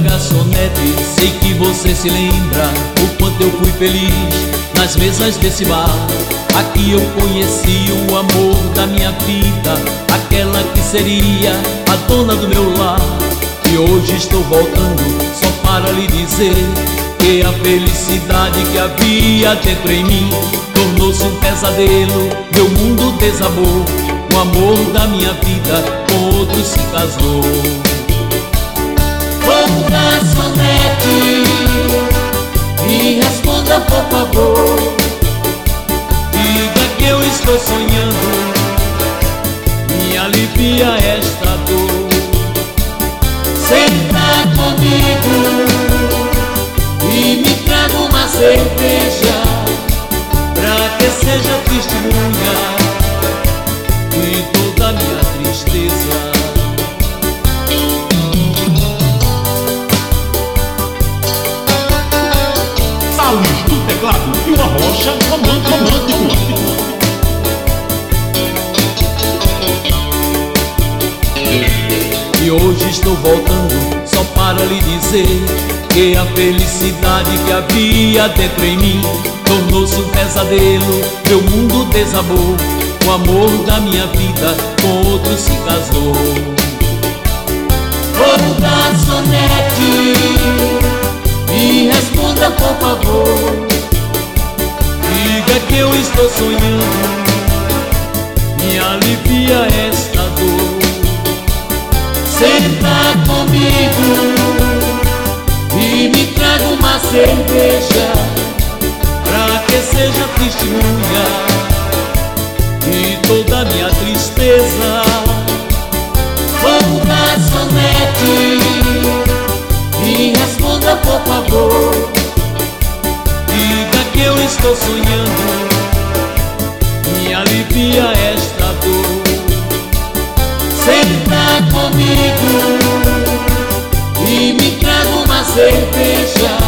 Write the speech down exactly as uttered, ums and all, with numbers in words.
garçonete, sei que você se lembra o quanto eu fui feliz nas mesas desse bar. Aqui eu conheci o amor da minha vida, aquela que seria a dona do meu lar. E hoje estou voltando só para lhe dizer que a felicidade que havia dentro em mim tornou-se um pesadelo, meu mundo desabou. O amor da minha vida com outro se casou. Ô garçonete, me responda por favor. Diga que eu estou sonhando, me alivia esta dor. Senta comigo e me traga uma cerveja, pra que seja testemunha de toda a minha tristeza. Salles do teclado e uma rocha romântico. E hoje estou voltando só para lhe dizer que a felicidade que havia dentro em mim tornou-se um pesadelo, meu mundo desabou. O amor da minha vida com outro se casou. Ô garçonete, me responda por favor. Diga que eu estou sonhando, me alivia esta dor. Senta comigo e me traga uma cerveja, pra que seja testemunha de toda a minha tristeza. Ô garçonete, me responda por favor. Diga que eu estou sonhando, me alivia esta dor. Senta comigo e me traga uma cerveja,